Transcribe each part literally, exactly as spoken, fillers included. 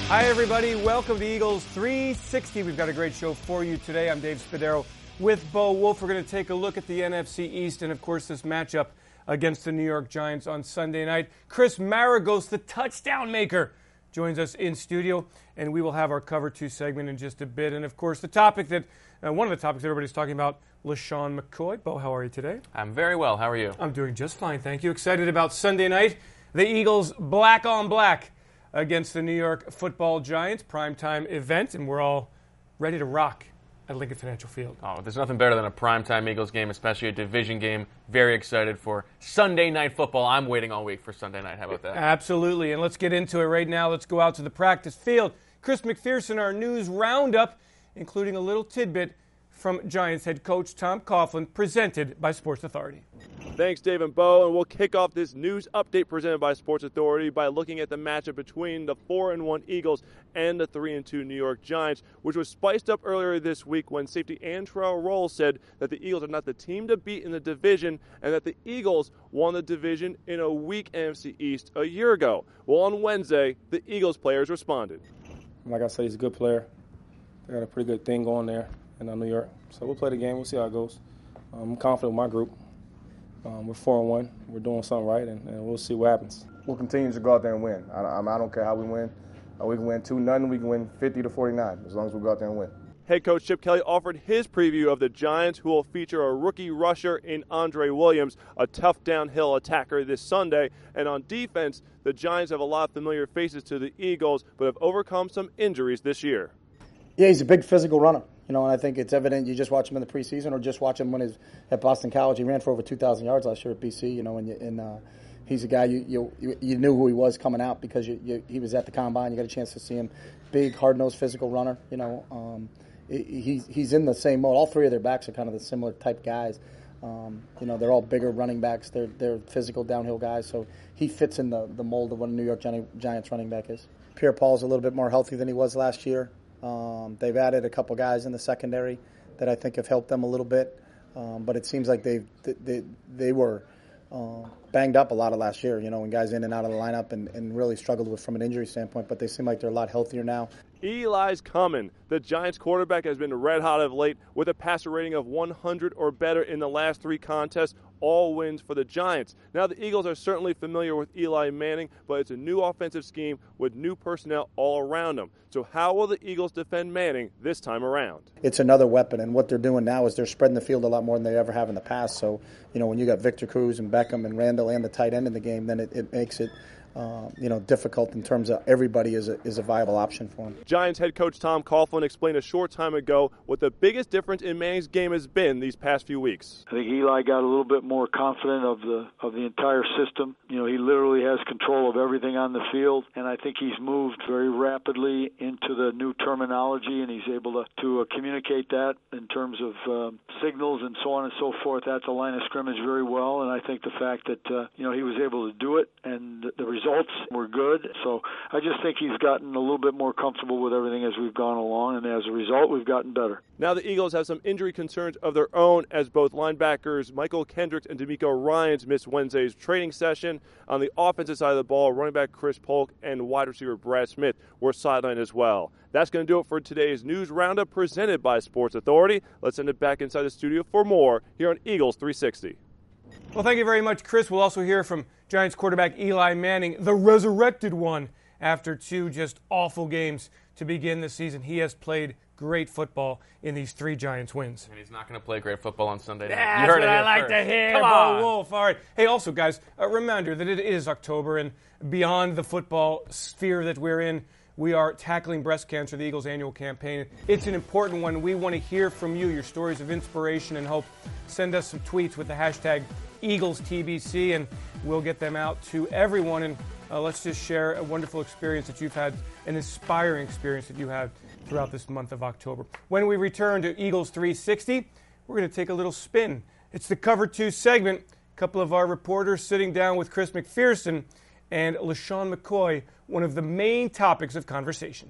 Hi, everybody. Welcome to Eagles three sixty. We've got a great show for you today. I'm Dave Spadaro with Bo Wolf. We're going to take a look at the N F C East and, of course, this matchup against the New York Giants on Sunday night. Chris Maragos, the touchdown maker, joins us in studio, and we will have our Cover two segment in just a bit. And, of course, the topic that, uh, one of the topics everybody's talking about, LeSean McCoy. Bo, how are you today? I'm very well. How are you? I'm doing just fine, thank you. Excited about Sunday night. The Eagles black on black against the New York Football Giants, primetime event, and we're all ready to rock at Lincoln Financial Field. Oh, there's nothing better than a primetime Eagles game, especially a division game. Very excited for Sunday Night Football. I'm waiting all week for Sunday night. How about that? Absolutely, and let's get into it right now. Let's go out to the practice field. Chris McPherson, our news roundup, including a little tidbit from Giants head coach Tom Coughlin, presented by Sports Authority. Thanks, Dave and Bo, and we'll kick off this news update presented by Sports Authority by looking at the matchup between the four and one Eagles and the three and two New York Giants, which was spiced up earlier this week when safety Antrel Roll said that the Eagles are not the team to beat in the division and that the Eagles won the division in a weak N F C East a year ago. Well, on Wednesday, the Eagles players responded. Like I said, he's a good player. They got a pretty good thing going there in New York. So we'll play the game. We'll see how it goes. Um, I'm confident with my group. Um, we're four and one. We're doing something right, and, and we'll see what happens. We'll continue to go out there and win. I, I, I don't care how we win. Uh, we can win two nothing. We can win fifty to forty-nine as long as we go out there and win. Head coach Chip Kelly offered his preview of the Giants, who will feature a rookie rusher in Andre Williams, a tough downhill attacker this Sunday. And on defense, the Giants have a lot of familiar faces to the Eagles, but have overcome some injuries this year. Yeah, he's a big physical runner. You know, and I think it's evident. You just watch him in the preseason, or just watch him when he's at Boston College. He ran for over two thousand yards last year at B C. You know, and, you, and uh, he's a guy you, you you knew who he was coming out because you, you, he was at the combine. You got a chance to see him. Big, hard-nosed, physical runner. You know, um, he's he's in the same mode. All three of their backs are kind of the similar type guys. Um, you know, they're all bigger running backs. They're they're physical downhill guys. So he fits in the the mold of what a New York Giants running back is. Pierre Paul's a little bit more healthy than he was last year. Um, they've added a couple guys in the secondary that I think have helped them a little bit, um, but it seems like they they they were uh, banged up a lot of last year. You know, when guys in and out of the lineup and, and really struggled with from an injury standpoint. But they seem like they're a lot healthier now. Eli's coming. The Giants quarterback has been red hot of late with a passer rating of one hundred or better in the last three contests, all wins for the Giants. Now the Eagles are certainly familiar with Eli Manning, but it's a new offensive scheme with new personnel all around them. So how will the Eagles defend Manning this time around? It's another weapon, and what they're doing now is they're spreading the field a lot more than they ever have in the past. So, you know, when you got Victor Cruz and Beckham and Randall and the tight end in the game, then it, it makes it Uh, you know, difficult in terms of everybody is a, is a viable option for him. Giants head coach Tom Coughlin explained a short time ago what the biggest difference in Manning's game has been these past few weeks. I think Eli got a little bit more confident of the of the entire system. You know, he literally has control of everything on the field, and I think he's moved very rapidly into the new terminology, and he's able to, to uh, communicate that in terms of um, signals and so on and so forth at the line of scrimmage very well. And I think the fact that, uh, you know, he was able to do it and the results Results were good, so I just think he's gotten a little bit more comfortable with everything as we've gone along, and as a result, we've gotten better. Now the Eagles have some injury concerns of their own as both linebackers Michael Kendricks and D'Amico Ryans missed Wednesday's training session. On the offensive side of the ball, running back Chris Polk and wide receiver Brad Smith were sidelined as well. That's going to do it for today's News Roundup presented by Sports Authority. Let's send it back inside the studio for more here on Eagles three sixty. Well, thank you very much, Chris. We'll also hear from Giants quarterback Eli Manning, the resurrected one, after two just awful games to begin the season. He has played great football in these three Giants wins. And he's not going to play great football on Sunday night. That's you heard what it I here like first. to hear, Come Bo on. Wolf. All right. Hey, also, guys, a reminder that it is October, and beyond the football sphere that we're in, we are tackling breast cancer, the Eagles' annual campaign. It's an important one. We want to hear from you, your stories of inspiration and hope. Send us some tweets with the hashtag EaglesTBC, and we'll get them out to everyone. And uh, let's just share a wonderful experience that you've had, an inspiring experience that you had throughout this month of October. When we return to Eagles three sixty, we're going to take a little spin. It's the Cover two segment. A couple of our reporters sitting down with Chris McPherson and LeSean McCoy, one of the main topics of conversation.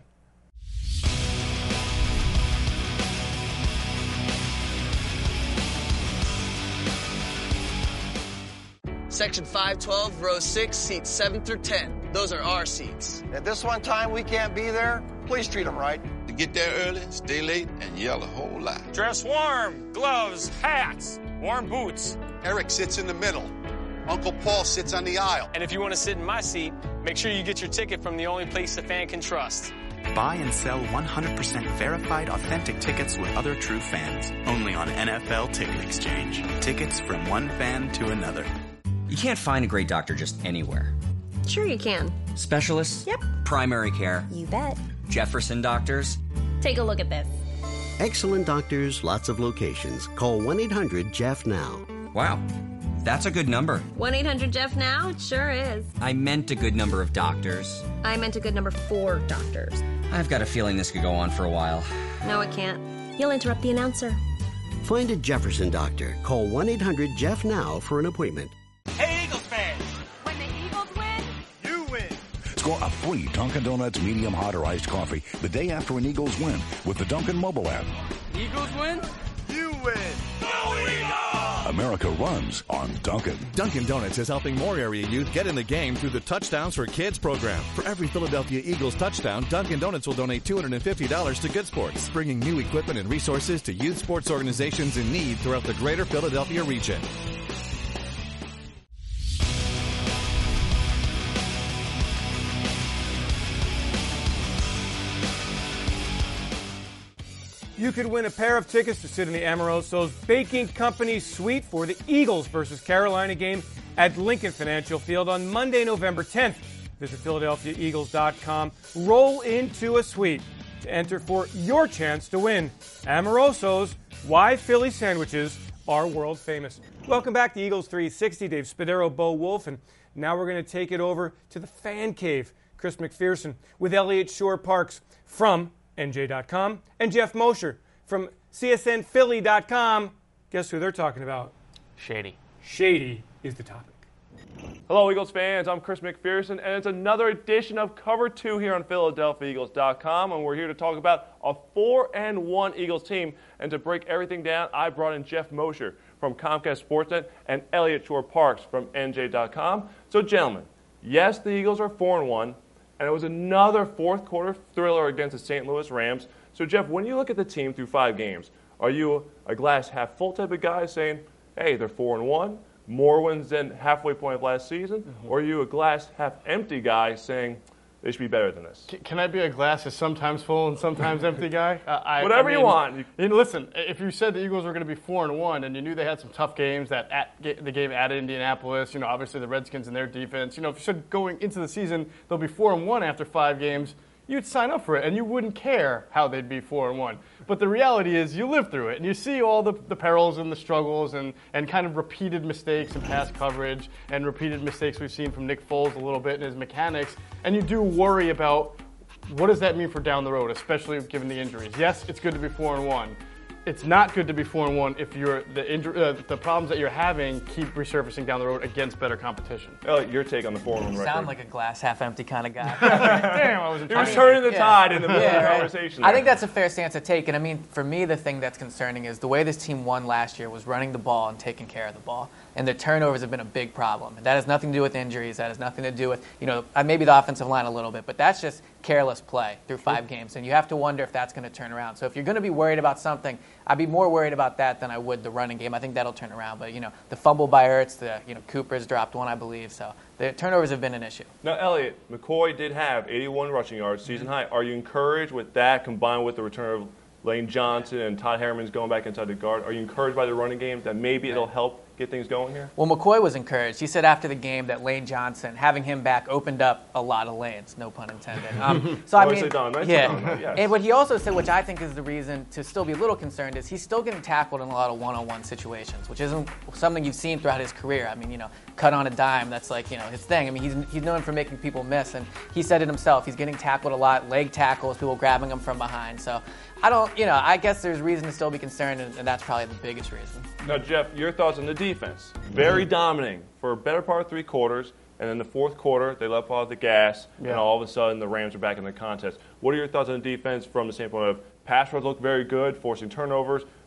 Section five twelve, row six, seats seven through ten. Those are our seats. If this one time we can't be there, please treat them right. To get there early, stay late, and yell a whole lot. Dress warm, gloves, hats, warm boots. Eric sits in the middle. Uncle Paul sits on the aisle. And if you want to sit in my seat, make sure you get your ticket from the only place a fan can trust. Buy and sell one hundred percent verified, authentic tickets with other true fans. Only on N F L Ticket Exchange. Tickets from one fan to another. You can't find a great doctor just anywhere. Sure you can. Specialists? Yep. Primary care? You bet. Jefferson Doctors? Take a look at this. Excellent doctors, lots of locations. Call one eight hundred Jeff now. Wow. That's a good number. one eight hundred Jeff now? It sure is. I meant a good number of doctors. I meant a good number for doctors. I've got a feeling this could go on for a while. No, it can't. You'll interrupt the announcer. Find a Jefferson doctor. Call one eight hundred Jeff now for an appointment. Hey, Eagles fans! When the Eagles win, you win! Score a free Dunkin' Donuts medium hot or iced coffee the day after an Eagles win with the Dunkin' mobile app. Eagles win? You win! Go Eagles! America runs on Dunkin'. Dunkin' Donuts is helping more area youth get in the game through the Touchdowns for Kids program. For every Philadelphia Eagles touchdown, Dunkin' Donuts will donate two hundred fifty dollars to Good Sports, bringing new equipment and resources to youth sports organizations in need throughout the greater Philadelphia region. You could win a pair of tickets to sit in the Amoroso's Baking Company suite for the Eagles versus Carolina game at Lincoln Financial Field on Monday, November tenth. Visit Philadelphia Eagles dot com. Roll into a suite to enter for your chance to win. Amoroso's, why Philly sandwiches are world famous. Welcome back to Eagles three sixty. Dave Spadaro, Bo Wolf, and now we're going to take it over to the Fan Cave. Chris McPherson with Elliott Shore-Parks from N J dot com, and Jeff Mosher from C S N Philly dot com. Guess who they're talking about? Shady. Shady is the topic. Hello, Eagles fans. I'm Chris McPherson, and it's another edition of Cover two here on Philadelphia Eagles dot com, and we're here to talk about a four and one Eagles team. And to break everything down, I brought in Jeff Mosher from Comcast Sportsnet and Elliott Shore-Parks from N J dot com. So, gentlemen, yes, the Eagles are four and one. And it was another fourth quarter thriller against the Saint Louis Rams. So, Jeff, when you look at the team through five games, are you a glass half full type of guy saying, hey, they're four and one, more wins than halfway point of last season? Mm-hmm. Or are you a glass half empty guy saying they should be better than this? Can I be a glass is sometimes full and sometimes empty guy? Uh, I, Whatever I mean, you want. You know, listen, if you said the Eagles were going to be four and one, and you knew they had some tough games, that at, the game at Indianapolis, you know, obviously the Redskins and their defense, you know, if you said going into the season they'll be four and one after five games, you'd sign up for it, and you wouldn't care how they'd be four and one. But the reality is, you live through it, and you see all the, the perils and the struggles, and, and kind of repeated mistakes in pass coverage, and repeated mistakes we've seen from Nick Foles a little bit in his mechanics, and you do worry about what does that mean for down the road, especially given the injuries. Yes, it's good to be four and one. It's not good to be four and one if you're the inju- uh, the problems that you're having keep resurfacing down the road against better competition. Elliot, your take on the four and one you record? Sound like a glass half empty kind of guy. Damn, I wasn't. You're turning the yeah. tide in the middle yeah, of the right. conversation. I there. think that's a fair stance to take, and I mean, for me, the thing that's concerning is the way this team won last year was running the ball and taking care of the ball, and their turnovers have been a big problem. And that has nothing to do with injuries. That has nothing to do with you know maybe the offensive line a little bit, but that's just careless play through five games, and you have to wonder if that's going to turn around. So if you're going to be worried about something, I'd be more worried about that than I would the running game. I think that'll turn around. But, you know, the fumble by Ertz, the, you know, Cooper's dropped one, I believe. So the turnovers have been an issue. Now, Elliot, McCoy did have eighty-one rushing yards, season high. Are you encouraged with that combined with the return of Lane Johnson and Todd Herman's going back inside the guard? Are you encouraged by the running game that maybe it'll help get things going here? Well, McCoy was encouraged. He said after the game that Lane Johnson, having him back, opened up a lot of lanes. No pun intended. Um, so I mean, down, nice yeah. down, yes. And what he also said, which I think is the reason to still be a little concerned, is he's still getting tackled in a lot of one-on-one situations, which isn't something you've seen throughout his career. I mean, you know, cut on a dime, that's like, you know, his thing. I mean, he's he's known for making people miss, and he said it himself. He's getting tackled a lot, leg tackles, people grabbing him from behind. So I don't, you know, I guess there's reason to still be concerned, and, and that's probably the biggest reason. Now, Jeff, your thoughts on the defense. Very dominating for a better part of three quarters, and in the fourth quarter, they let off the gas, yeah. and all of a sudden, the Rams are back in the contest. What are your thoughts on the defense from the standpoint of pass rush looked very good, forcing turnovers,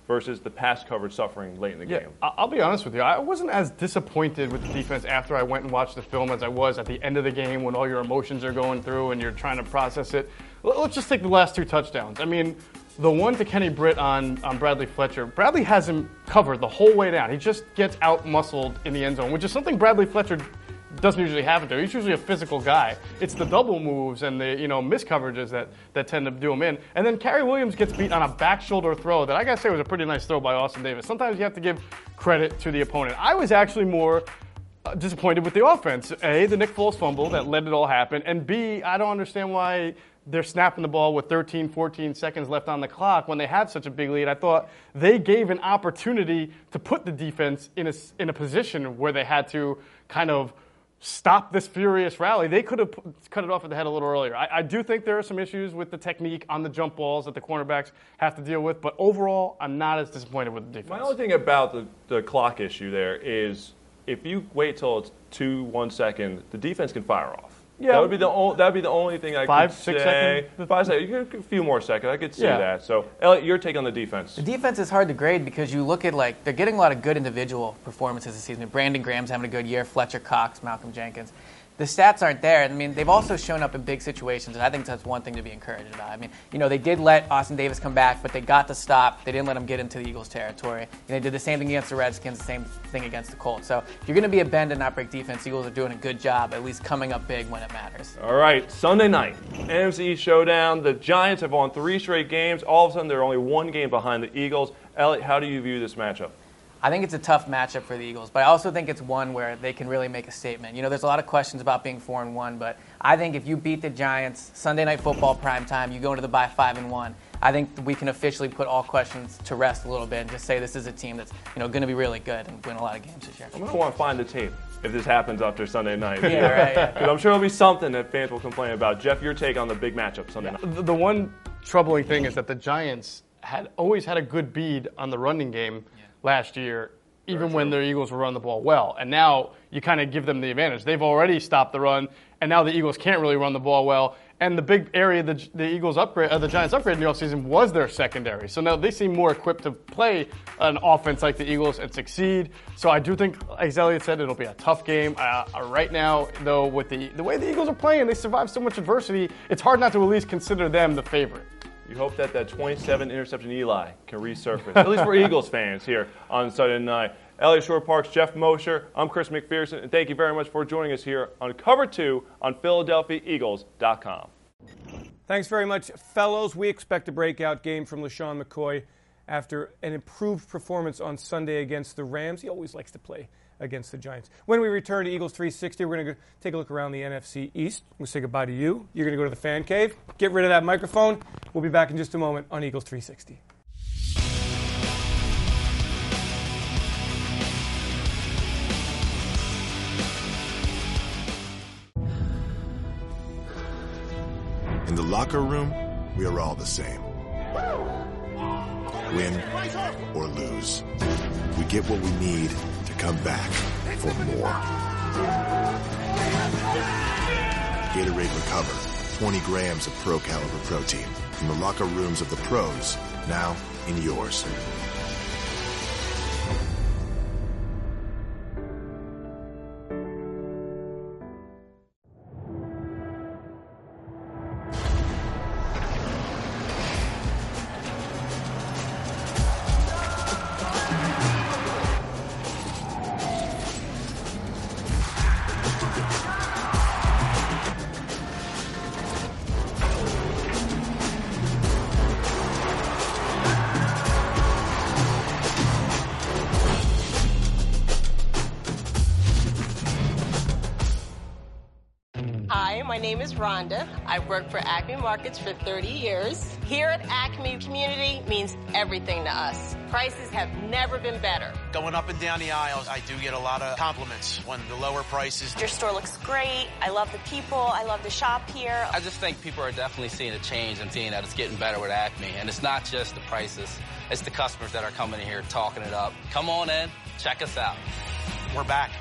versus the pass coverage suffering late in the yeah, game. I'll be honest with you. I wasn't as disappointed with the defense after I went and watched the film as I was at the end of the game when all your emotions are going through and you're trying to process it. Let's just take the last two touchdowns. I mean, the one to Kenny Britt on, on Bradley Fletcher, Bradley has him covered the whole way down. He just gets out-muscled in the end zone, which is something Bradley Fletcher doesn't usually happen to. He's usually a physical guy. It's the double moves and the you know miscoverages that, that tend to do him in. And then Kerry Williams gets beat on a back shoulder throw that I gotta say was a pretty nice throw by Austin Davis. Sometimes you have to give credit to the opponent. I was actually more uh, disappointed with the offense. A, the Nick Foles fumble that let it all happen, and B, I don't understand why they're snapping the ball with thirteen, fourteen seconds left on the clock when they had such a big lead. I thought they gave an opportunity to put the defense in a, in a position where they had to kind of stop this furious rally. They could have cut it off at the head a little earlier. I, I do think there are some issues with the technique on the jump balls that the cornerbacks have to deal with, but overall, I'm not as disappointed with the defense. My only thing about the, the clock issue there is if you wait till it's two, one second, the defense can fire off. Yeah, that would be the only. That would be the only thing I Five, could six say. seconds? Five seconds. You could, a few more seconds. I could see Yeah. that. So, Elliot, your take on the defense? The defense is hard to grade because you look at, like, they're getting a lot of good individual performances this season. Brandon Graham's having a good year, Fletcher Cox, Malcolm Jenkins. The stats aren't there. I mean, they've also shown up in big situations, and I think that's one thing to be encouraged about. I mean, you know, they did let Austin Davis come back, but they got to stop. They didn't let him get into the Eagles' territory. And they did the same thing against the Redskins, the same thing against the Colts. So if you're going to be a bend and not break defense, the Eagles are doing a good job, at least coming up big when it matters. All right, Sunday night, N F C showdown. The Giants have won three straight games. All of a sudden, they're only one game behind the Eagles. Elliot, how do you view this matchup? I think it's a tough matchup for the Eagles, but I also think it's one where they can really make a statement. You know, there's a lot of questions about being four and one, but I think if you beat the Giants Sunday Night Football primetime, you go into the bye five and one. I think we can officially put all questions to rest a little bit and just say this is a team that's you know going to be really good and win a lot of games this year. I'm going to want to find the tape if this happens after Sunday night. Yeah, right. Yeah. Because I'm sure there'll be something that fans will complain about. Jeff, your take on the big matchup Sunday night? The, the one troubling thing is that the Giants had always had a good bead on the running game yeah. last year, even when the Eagles were running the ball well. And now you kind of give them the advantage. They've already stopped the run, and now the Eagles can't really run the ball well. And the big area the, the Eagles upgrade, uh, the Giants upgrade in the offseason was their secondary. So now they seem more equipped to play an offense like the Eagles and succeed. So I do think, as Elliot said, it'll be a tough game. Uh, right now, though, with the the way the Eagles are playing, they survived so much adversity, it's hard not to at least consider them the favorite. You hope that that twenty-seven interception Eli can resurface, at least for Eagles fans here on Sunday night. Elliot Shore-Parks, Jeff Mosher, I'm Chris McPherson, and thank you very much for joining us here on Cover two on Philadelphia Eagles dot com. Thanks very much, fellows. We expect a breakout game from LaShawn McCoy after an improved performance on Sunday against the Rams. He always likes to play against the Giants. When we return to Eagles three sixty, we're going to take a look around the N F C East. We'll say goodbye to you. You're going to go to the fan cave. Get rid of that microphone. We'll be back in just a moment on Eagles three sixty. In the locker room, we are all the same. Win or lose, we get what we need to come back for more. Gatorade Recover, twenty grams of pro caliber protein from the locker rooms of the pros, now in yours. My name is Rhonda. I've worked for Acme Markets for thirty years. Here at Acme, community means everything to us. Prices have never been better. Going up and down the aisles, I do get a lot of compliments when the lower prices. Your store looks great. I love the people. I love the shop here. I just think people are definitely seeing a change and seeing that it's getting better with Acme. And it's not just the prices. It's the customers that are coming in here talking it up. Come on in. Check us out. We're back.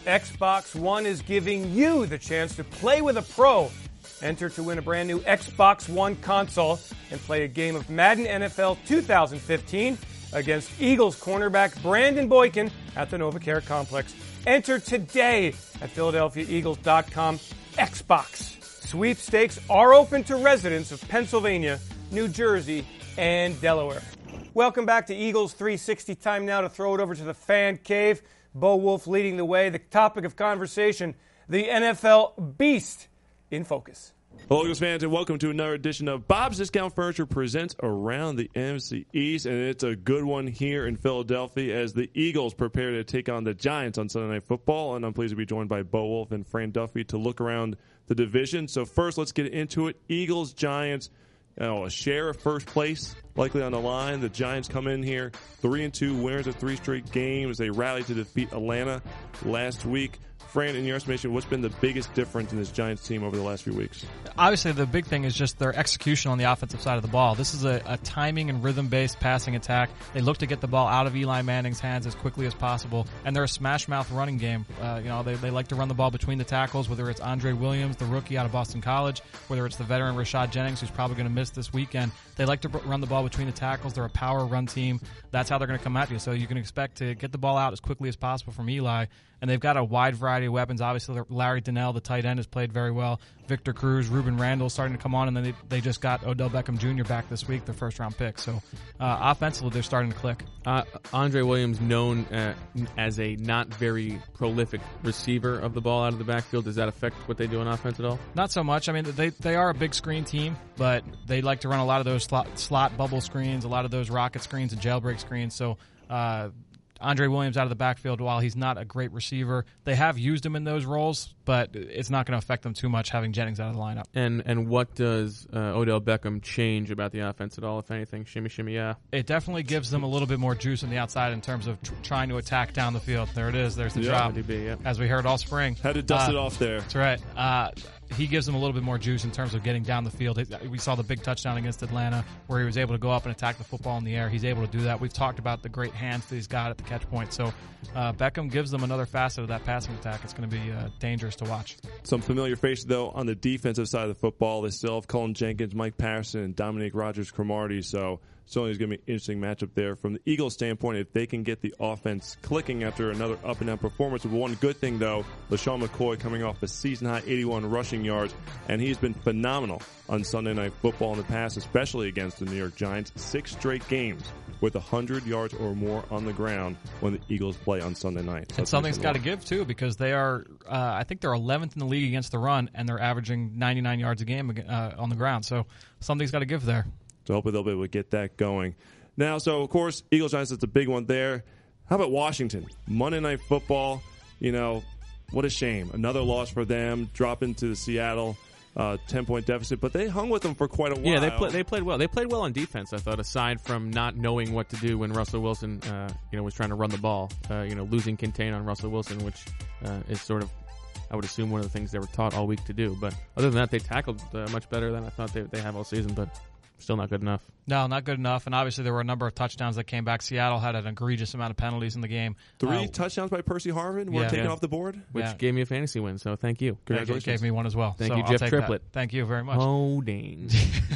Xbox One is giving you the chance to play with a pro. Enter to win a brand new Xbox One console and play a game of Madden N F L two thousand fifteen against Eagles cornerback Brandon Boykin at the NovaCare Complex. Enter today at Philadelphia Eagles dot com. Xbox. Sweepstakes are open to residents of Pennsylvania, New Jersey, and Delaware. Welcome back to Eagles three sixty. Time now to throw it over to the fan cave. Bo Wolf leading the way. The topic of conversation, the N F L Beast in focus. Hello, Eagles fans, and welcome to another edition of Bob's Discount Furniture presents Around the N F C East, and it's a good one here in Philadelphia as the Eagles prepare to take on the Giants on Sunday Night Football, and I'm pleased to be joined by Bo Wolf and Fran Duffy to look around the division. So first, let's get into it. Eagles, Giants, you know, a share of first place likely on the line. The Giants come in here three and two, winners of three straight games. They rallied to defeat Atlanta last week. Fran, in your estimation, what's been the biggest difference in this Giants team over the last few weeks? Obviously, the big thing is just their execution on the offensive side of the ball. This is a, a timing and rhythm-based passing attack. They look to get the ball out of Eli Manning's hands as quickly as possible, and they're a smash-mouth running game. Uh, you know, they, they like to run the ball between the tackles, whether it's Andre Williams, the rookie out of Boston College, whether it's the veteran Rashad Jennings, who's probably going to miss this weekend. They like to run the ball between the tackles. They're a power run team. That's how they're going to come at you. So you can expect to get the ball out as quickly as possible from Eli. And they've got a wide variety of weapons. Obviously, Larry Donnell, the tight end, has played very well. Victor Cruz, Ruben Randall starting to come on, and then they, they just got Odell Beckham Junior back this week, their first-round pick. So uh, offensively, they're starting to click. Uh, Andre Williams, known uh, as a not very prolific receiver of the ball out of the backfield. Does that affect what they do on offense at all? Not so much. I mean, they they are a big screen team, but they like to run a lot of those slot, slot bubble screens, a lot of those rocket screens and jailbreak screens. So uh Andre Williams out of the backfield, while he's not a great receiver, they have used him in those roles, but it's not going to affect them too much having Jennings out of the lineup. And and what does uh, Odell Beckham change about the offense at all, if anything? Shimmy, shimmy, yeah. It definitely gives them a little bit more juice on the outside in terms of tr- trying to attack down the field. There it is. There's the yeah, drop, D B, yeah. as we heard all spring. Had to dust uh, it off there. That's right. Uh, he gives them a little bit more juice in terms of getting down the field. We saw the big touchdown against Atlanta where he was able to go up and attack the football in the air. He's able to do that. We've talked about the great hands that he's got at the catch point. So uh, Beckham gives them another facet of that passing attack. It's going to be uh, dangerous to watch. Some familiar faces, though, on the defensive side of the football. They still have Cullen Jenkins, Mike Patterson, and Dominique Rodgers-Cromartie. So certainly it's going to be an interesting matchup there. From the Eagles' standpoint, if they can get the offense clicking after another up-and-down performance. One good thing, though, LaShawn McCoy coming off a season-high eighty-one rushing yards, and he's been phenomenal on Sunday Night Football in the past, especially against the New York Giants. Six straight games with one hundred yards or more on the ground when the Eagles play on Sunday night. So and something's got to give, too, because they are, uh, I think they're eleventh in the league against the run, and they're averaging ninety-nine yards a game uh, on the ground. So something's got to give there. So hopefully they'll be able to get that going. Now, so, of course, Eagles Giants, that's a big one there. How about Washington? Monday Night Football, you know, what a shame. Another loss for them, dropping to the Seattle uh, ten-point deficit. But they hung with them for quite a while. Yeah, they, play, they played well. They played well on defense, I thought, aside from not knowing what to do when Russell Wilson, uh, you know, was trying to run the ball. Uh, you know, losing contain on Russell Wilson, which uh, is sort of, I would assume, one of the things they were taught all week to do. But other than that, they tackled uh, much better than I thought they, they have all season. But still not good enough. No, not good enough. And obviously there were a number of touchdowns that came back. Seattle had an egregious amount of penalties in the game. Three uh, touchdowns by Percy Harvin were yeah. taken yeah. off the board. Which yeah. gave me a fantasy win, so thank you. Congratulations. It gave me one as well. Thank so you, I'll Jeff take Triplett. That. Thank you very much. Oh, dang.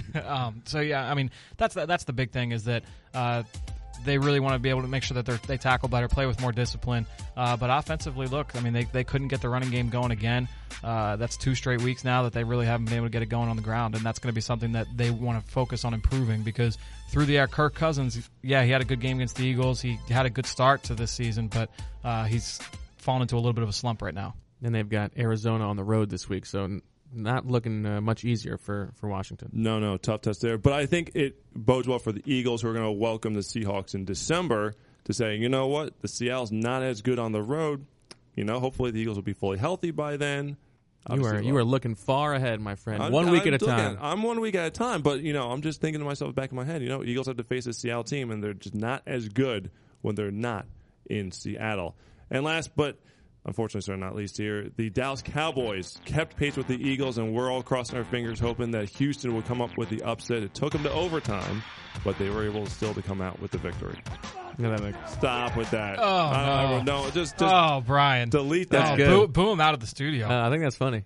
um, so, yeah, I mean, that's the, that's the big thing is that uh, they really want to be able to make sure that they they tackle better, play with more discipline. Uh, but offensively, look, I mean, they, they couldn't get the running game going again. Uh, that's two straight weeks now that they really haven't been able to get it going on the ground, and that's going to be something that they want to focus on improving because through the air, Kirk Cousins, yeah, he had a good game against the Eagles. He had a good start to this season, but uh, he's fallen into a little bit of a slump right now. And they've got Arizona on the road this week, so not looking uh, much easier for, for Washington. No, no, tough test there. But I think it bodes well for the Eagles, who are going to welcome the Seahawks in December to say, you know what, the Seattle's not as good on the road. You know, hopefully the Eagles will be fully healthy by then. You are you are looking far ahead, my friend. I'm, one week I'm at a time. At, I'm one week at a time, but you know, I'm just thinking to myself back in my head. You know, Eagles have to face a Seattle team, and they're just not as good when they're not in Seattle. And last, but unfortunately, sir, not least here, the Dallas Cowboys kept pace with the Eagles, and we're all crossing our fingers hoping that Houston would come up with the upset. It took them to overtime, but they were able still to come out with the victory. Yeah, Stop with that. Oh, uh, no. no. Just, just oh, Brian. delete that. Oh, boo, boo him out of the studio. Uh, I think that's funny.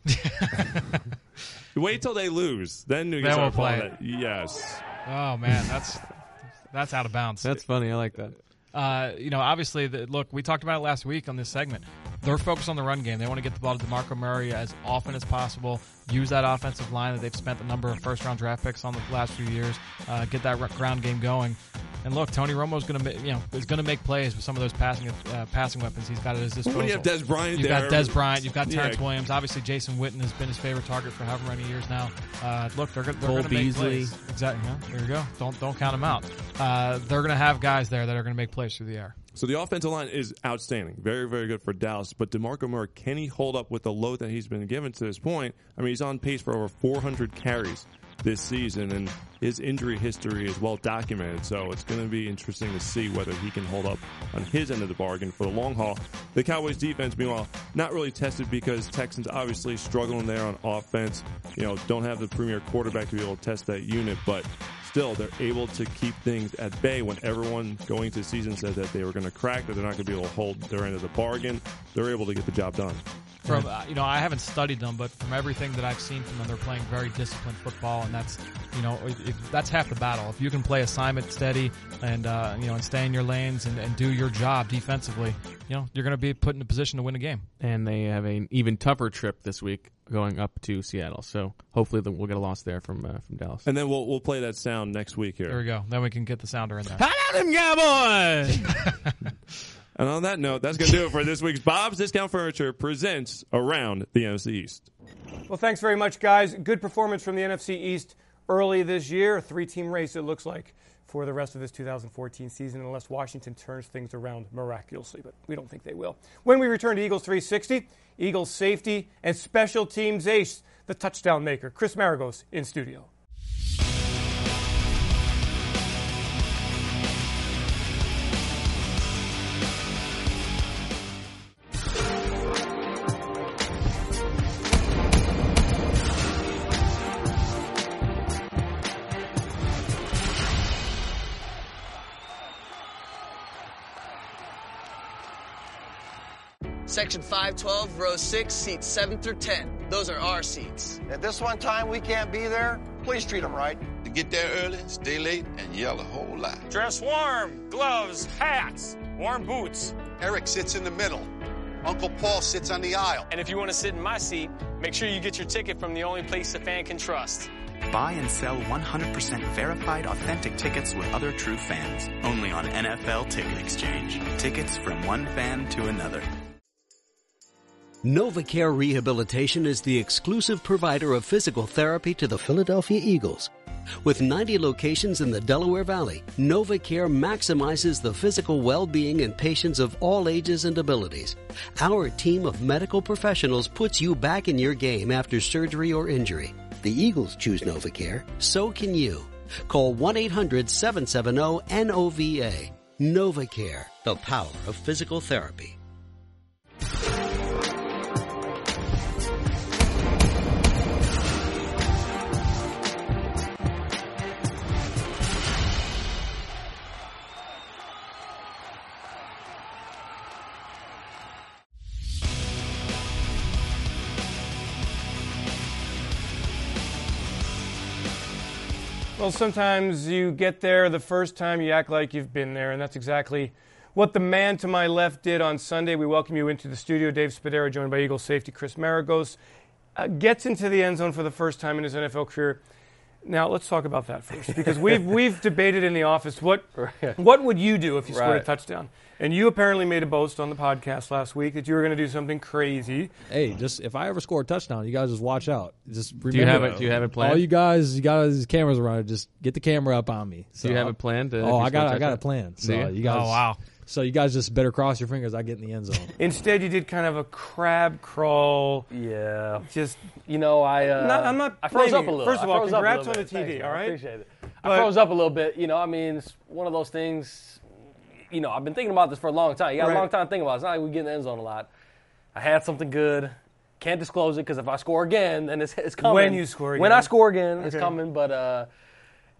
Wait till they lose. Then you Then can we'll start play playing it. Yes. Oh, man. That's that's out of bounds. That's funny. I like that. Uh, you know, obviously, the, look, we talked about it last week on this segment. They're focused on the run game. They want to get the ball to DeMarco Murray as often as possible, use that offensive line that they've spent a number of first-round draft picks on the last few years, uh, get that ground game going. And look, Tony Romo's going to, you know, is going to make plays with some of those passing uh, passing weapons he's got at his disposal. When you have Des Bryant you've there, got Des Bryant, you've got Terrence yeah. Williams. Obviously, Jason Witten has been his favorite target for however many years now. Uh, look, they're, they're Cole going to make Beasley. plays. Exactly. Yeah, there you go. Don't don't count them out. Uh, they're going to have guys there that are going to make plays through the air. So the offensive line is outstanding. Very, very good for Dallas. But DeMarco Murray, can he hold up with the load that he's been given to this point? I mean, he's on pace for over four hundred carries this season, and his injury history is well documented. So it's going to be interesting to see whether he can hold up on his end of the bargain for the long haul. The Cowboys defense, meanwhile, not really tested because Texans obviously struggling there on offense. You know, don't have the premier quarterback to be able to test that unit, but still, they're able to keep things at bay when everyone going into the season said that they were going to crack, that they're not going to be able to hold their end of the bargain. They're able to get the job done. From uh, you know, I haven't studied them, but from everything that I've seen from them, they're playing very disciplined football, and that's you know, if, if that's half the battle. If you can play assignment steady and uh, you know, and stay in your lanes and, and do your job defensively, you know, you're going to be put in a position to win a game. And they have an even tougher trip this week going up to Seattle. So hopefully we'll get a loss there from uh, from Dallas. And then we'll we'll play that sound next week here. There we go. Then we can get the sounder in there. How about them Cowboys? And on that note, that's going to do it for this week's Bob's Discount Furniture presents Around the N F C East. Well, thanks very much, guys. Good performance from the N F C East early this year. A three-team race, it looks like, for the rest of this two thousand fourteen season, unless Washington turns things around miraculously, but we don't think they will. When we return to Eagles three sixty, Eagles safety and special teams ace, the touchdown maker, Chris Maragos, in studio. Section five twelve, row six, seats seven through ten. Those are our seats. If this one time we can't be there, please treat them right. To get there early, stay late, and yell a whole lot. Dress warm, gloves, hats, warm boots. Eric sits in the middle. Uncle Paul sits on the aisle. And if you want to sit in my seat, make sure you get your ticket from the only place a fan can trust. Buy and sell one hundred percent verified authentic tickets with other true fans. Only on N F L Ticket Exchange. Tickets from one fan to another. NovaCare Rehabilitation is the exclusive provider of physical therapy to the Philadelphia Eagles. With ninety locations in the Delaware Valley, NovaCare maximizes the physical well-being in patients of all ages and abilities. Our team of medical professionals puts you back in your game after surgery or injury. The Eagles choose NovaCare, so can you. Call one eight hundred seven seven zero N O V A. NovaCare, the power of physical therapy. Well, sometimes you get there the first time, you act like you've been there, and that's exactly what the man to my left did on Sunday. We welcome you into the studio. Dave Spadera, joined by Eagles safety Chris Maragos, uh, gets into the end zone for the first time in his N F L career. Now, let's talk about that first, because we've we've debated in the office what what would you do if you scored Right. a touchdown? And you apparently made a boast on the podcast last week that you were going to do something crazy. Hey, just if I ever score a touchdown, you guys just watch out. Just remember, Do you have it- do you have it planned? All you guys, you guys, cameras around. Just get the camera up on me. Do you have it planned, uh, if oh, you I score got, a I got touchdown? a plan. So Do you? you guys, Oh, wow. So you guys just better cross your fingers. I get in the end zone. Instead, you did kind of a crab crawl. Yeah. Just You know, I uh, Not- I'm not I froze blaming up a you. little. First of I all, froze up a congrats little on the bit. T D, Thanks, all man. right? I appreciate it. I But- froze up a little bit. You know, I mean, it's one of those things. You know, I've been thinking about this for a long time. You got Right. a long time to think about it. It's not like we get in the end zone a lot. I had something good. Can't disclose it because if I score again, then it's, it's coming. When you score When again. I score again, it's Okay. coming. But uh,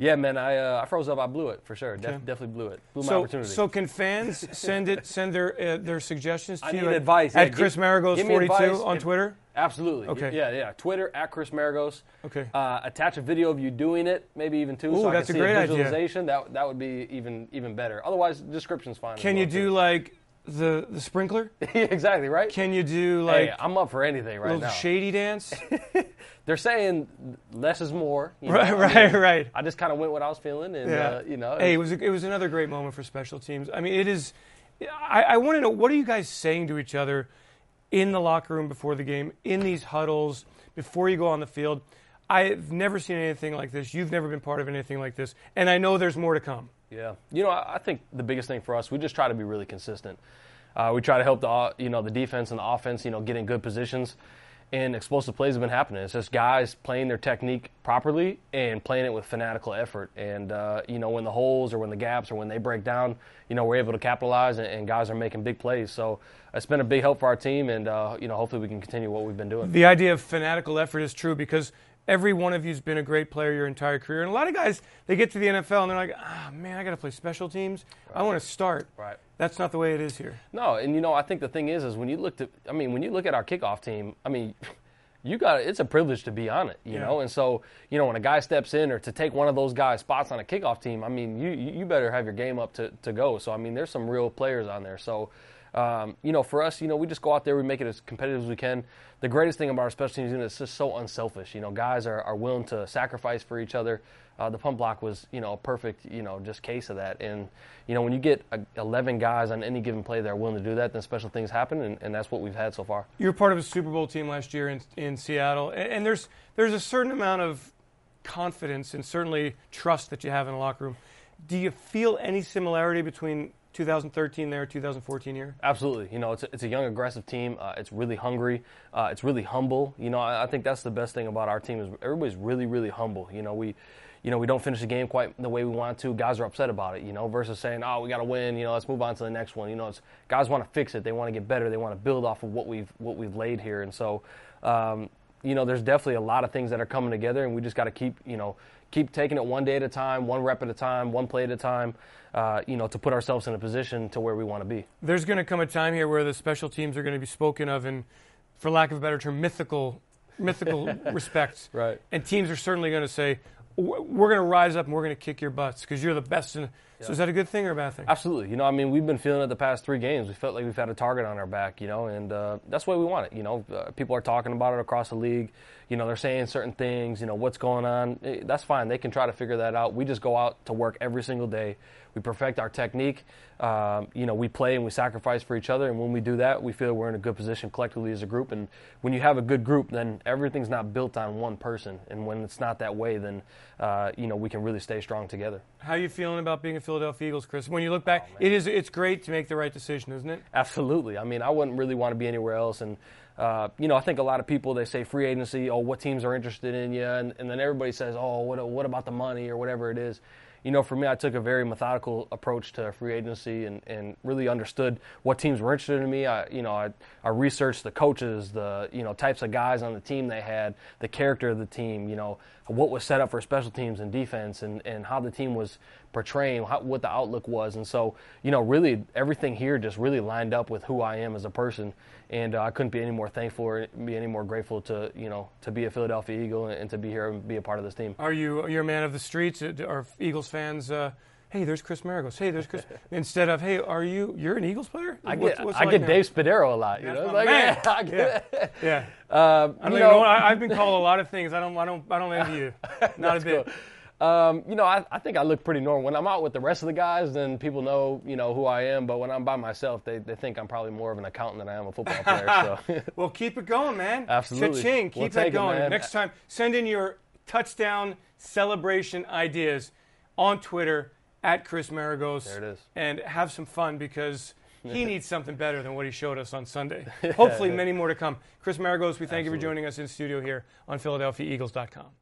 Yeah, man, I uh, I froze up. I blew it for sure. Def- Okay. definitely blew it. Blew my So, opportunity. so can fans send it send their uh, their suggestions to I you need at, advice. at Yeah, Chris give- Maragos give me forty-two advice. on If- Twitter? Absolutely. Okay. Yeah, yeah. Twitter at Chris Maragos. Okay. Uh, attach a video of you doing it, maybe even two, Ooh, so I that's can a see great a idea. visualization. That that would be even even better. Otherwise, description's fine. Can as you well, do too. like the the sprinkler? Exactly right. Can you do like Hey, I'm up for anything right a little now. shady dance? They're saying less is more. You know? Right, I right, mean, right. I just kind of went what I was feeling, and uh, you know. Hey, it was a, it was another great moment for special teams. I mean, it is. I, I want to know, what are you guys saying to each other in the locker room before the game, in these huddles, before you go on the field? I've never seen anything like this. You've never been part of anything like this, and I know there's more to come. Yeah, you know, I I think the biggest thing for us, we just try to be really consistent. Uh, we try to help the uh, you know the defense and the offense, you know, get in good positions, and explosive plays have been happening. It's just guys playing their technique properly and playing it with fanatical effort. And uh, you know, when the holes or when the gaps or when they break down, you know, we're able to capitalize, and, and guys are making big plays. So it's been a big help for our team, and uh, you know, hopefully we can continue what we've been doing. The idea of fanatical effort is true because every one of you's been a great player your entire career. And a lot of guys, they get to the N F L and they're like, ah, man, I got to play special teams. Right. I want to start. Right. That's not the way it is here. No, and you know, I think the thing is, is when you look at, I mean, when you look at our kickoff team, I mean, you got it's a privilege to be on it, you Yeah. know. And so, you know, when a guy steps in or to take one of those guys' spots on a kickoff team, I mean, you you better have your game up to to go. So, I mean, there's some real players on there. So, um, you know, for us, you know, we just go out there, we make it as competitive as we can. The greatest thing about our special teams unit is just so unselfish. You know, guys are, are willing to sacrifice for each other. Uh, the punt block was, you know, a perfect, you know, just case of that. And, you know, when you get uh, eleven guys on any given play that are willing to do that, then special things happen, and, and that's what we've had so far. You were part of a Super Bowl team last year in, in Seattle, and, and there's there's a certain amount of confidence and certainly trust that you have in the locker room. Do you feel any similarity between two thousand thirteen there, two thousand fourteen here? Absolutely. You know, it's a, it's a young, aggressive team. Uh, it's really hungry. Uh, it's really humble. You know, I, I think that's the best thing about our team is everybody's really, really humble. You know, we, you know, we don't finish the game quite the way we want to. Guys are upset about it. You know, versus saying, oh, we got to win. You know, let's move on to the next one. You know, it's, guys want to fix it. They want to get better. They want to build off of what we've what we've laid here. And so, um, you know, there's definitely a lot of things that are coming together, and we just got to keep, you know, keep taking it one day at a time, one rep at a time, one play at a time, uh, you know, to put ourselves in a position to where we want to be. There's going to come a time here where the special teams are going to be spoken of in, for lack of a better term, mythical, mythical respects. Right. And teams are certainly going to say, we're going to rise up and we're going to kick your butts because you're the best. In, Yeah. So is that a good thing or a bad thing? Absolutely. You know, I mean, we've been feeling it the past three games. We felt like we've had a target on our back, you know, and uh, that's the way we want it. You know, uh, people are talking about it across the league. You know, they're saying certain things, you know, what's going on. Eh, that's fine. They can try to figure that out. We just go out to work every single day. We perfect our technique. Um, you know, we play and we sacrifice for each other. And when we do that, we feel we're in a good position collectively as a group. And when you have a good group, then everything's not built on one person. And when it's not that way, then, uh, you know, we can really stay strong together. How are you feeling about being a Philadelphia Eagles, Chris? When you look back, oh, it is it's great to make the right decision, isn't it? Absolutely. I mean, I wouldn't really want to be anywhere else. And, uh, you know, I think a lot of people, they say free agency, oh, what teams are interested in you? And, and then everybody says, oh, what, what about the money or whatever it is? You know, for me, I took a very methodical approach to free agency and, and really understood what teams were interested in me. I, you know, I, I researched the coaches, the, you know, types of guys on the team they had, the character of the team, you know, what was set up for special teams and defense and, and how the team was portraying, how, what the outlook was. And so, you know, really everything here just really lined up with who I am as a person. And uh, I couldn't be any more thankful or be any more grateful to, you know, to be a Philadelphia Eagle and, and to be here and be a part of this team. Are you you're a man of the streets? Are Eagles fans, uh, hey, there's Chris Maragos. Hey, there's Chris. Instead of, hey, are you, you're an Eagles player? I what's, get, what's I like get now? Dave Spadaro a lot. You That's know, my like, man. yeah, I get yeah. it. yeah. Um, I don't you even know, know. I, I've been called a lot of things. I don't, I don't, I don't envy you. Not a bit. Cool. Um, you know, I, I think I look pretty normal. When I'm out with the rest of the guys, then people know, you know, who I am. But when I'm by myself, they, they think I'm probably more of an accountant than I am a football player. So. Well, keep it going, man. Absolutely. Cha-ching. Keep We'll that take it, going. man. Next time, send in your touchdown celebration ideas on Twitter at Chris Maragos. There it is. And have some fun because he needs something better than what he showed us on Sunday. Hopefully, many more to come. Chris Maragos, we thank Absolutely. you for joining us in studio here on Philadelphia Eagles dot com.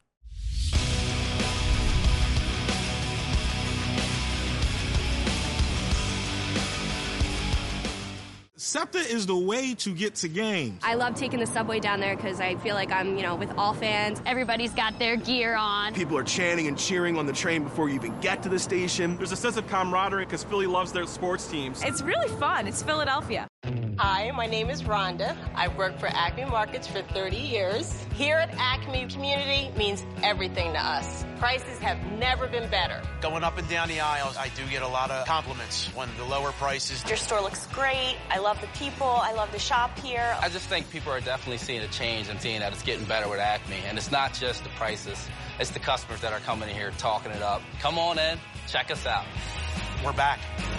SEPTA is the way to get to games. I love taking the subway down there because I feel like I'm, you know, with all fans. Everybody's got their gear on. People are chanting and cheering on the train before you even get to the station. There's a sense of camaraderie because Philly loves their sports teams. It's really fun. It's Philadelphia. Hi, my name is Rhonda. I've worked for Acme Markets for thirty years. Here at Acme, community means everything to us. Prices have never been better. Going up and down the aisles, I do get a lot of compliments when the lower prices. Your store looks great. I love the people. I love the shop here. I just think people are definitely seeing a change and seeing that it's getting better with Acme. And it's not just the prices. It's the customers that are coming in here talking it up. Come on in. Check us out. We're back.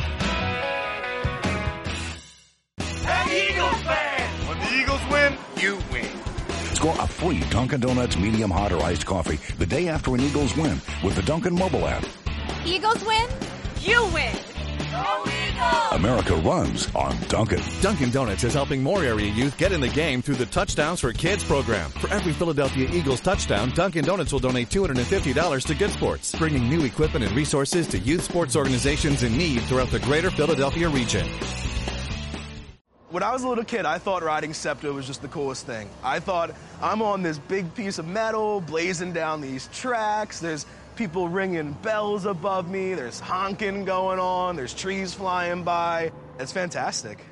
Hey, Eagles fans! When the Eagles win, you win. Score a free Dunkin' Donuts medium hot or iced coffee the day after an Eagles win with the Dunkin' mobile app. Eagles win, you win. Go Eagles! America runs on Dunkin'. Dunkin' Donuts is helping more area youth get in the game through the Touchdowns for Kids program. For every Philadelphia Eagles touchdown, Dunkin' Donuts will donate two hundred fifty dollars to Good Sports, bringing new equipment and resources to youth sports organizations in need throughout the greater Philadelphia region. When I was a little kid, I thought riding SEPTA was just the coolest thing. I thought, I'm on this big piece of metal, blazing down these tracks. There's people ringing bells above me. There's honking going on. There's trees flying by. It's fantastic.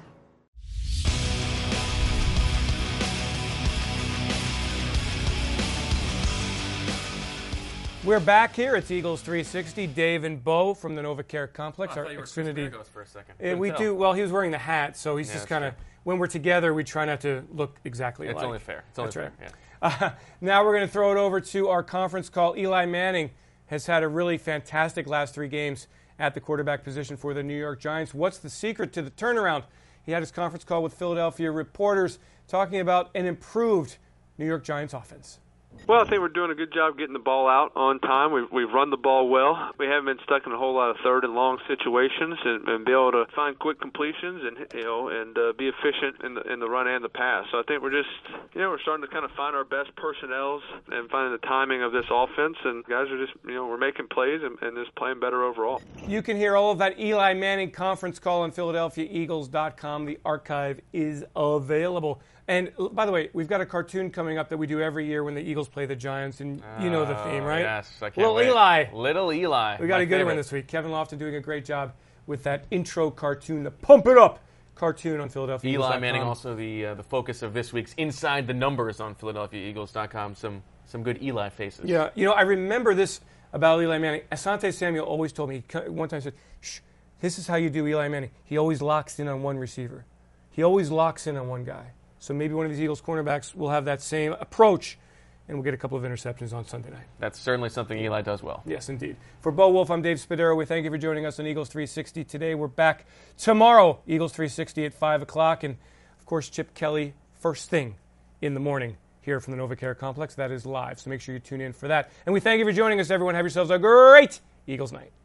We're back here. It's Eagles three sixty. Dave and Bo from the NovaCare Complex. Oh, I our thought you were Xfinity. Chris for a second. Uh, we do. Well, he was wearing the hat, so he's Yeah, just that's kind of. When we're together, we try not to look exactly It's alike. only fair. It's only That's fair, right. Uh, now we're going to throw it over to our conference call. Eli Manning has had a really fantastic last three games at the quarterback position for the New York Giants. What's the secret to the turnaround? He had his conference call with Philadelphia reporters talking about an improved New York Giants offense. Well, I think we're doing a good job getting the ball out on time. We've, we've run the ball well. We haven't been stuck in a whole lot of third and long situations, and, and be able to find quick completions and you know and uh, be efficient in the in the run and the pass. So I think we're just you know we're starting to kind of find our best personnels and finding the timing of this offense. And guys are just you know we're making plays and, and just playing better overall. You can hear all of that Eli Manning conference call on Philadelphia Eagles dot com. The archive is available. And by the way, we've got a cartoon coming up that we do every year when the Eagles play the Giants, and you know the theme, right? Yes, I can't Little wait. Eli. Little Eli. We got My a good favorite. one this week. Kevin Lofton doing a great job with that intro cartoon, the Pump It Up cartoon on Philadelphia Eagles dot com. Eli Manning also the uh, the focus of this week's Inside the Numbers on Philadelphia Eagles dot com. Some some good Eli faces. Yeah, you know, I remember this about Eli Manning. Asante Samuel always told me, he one time said, shh, this is how you do Eli Manning. He always locks in on one receiver. He always locks in on one guy. So maybe one of these Eagles cornerbacks will have that same approach, and we'll get a couple of interceptions on Sunday night. That's certainly something Eli does well. Yes, indeed. For Bo Wolf, I'm Dave Spadero. We thank you for joining us on Eagles three sixty today. We're back tomorrow, Eagles three sixty at five o'clock. And, of course, Chip Kelly, first thing in the morning here from the NovaCare Complex. That is live, so make sure you tune in for that. And we thank you for joining us, everyone. Have yourselves a great Eagles night.